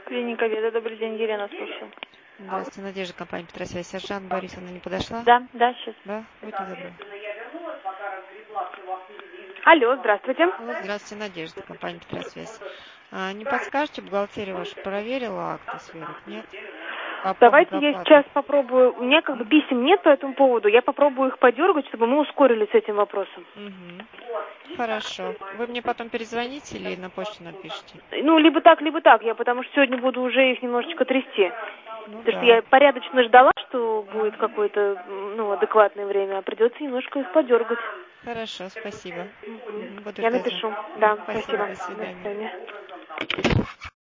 Клиника Веда, добрый день, Елена, слушаю. Здравствуйте, Надежда, компания Петросвязь. Сержант Борисовна не подошла? Да, сейчас. Да? Будьте добры. Алло, здравствуйте. Здравствуйте, Надежда, компания Петросвязь. Не подскажете, бухгалтерия ваша проверила акты сверок? Нет? По поводу Давайте я оплаты. сейчас попробую. У меня как бы писем нет по этому поводу. Я попробую их подергать, чтобы мы ускорились с этим вопросом. Угу. Хорошо. Вы мне потом перезвоните или на почту напишите? Ну, либо так, либо так. Я потому что сегодня буду уже их немножечко трясти. Ну Потому что да. я порядочно ждала, что будет какое-то, адекватное время, а придется немножко их подергать. Хорошо, спасибо. Буду Я ждать напишу. звонка. Да, Спасибо, спасибо. до свидания. До свидания.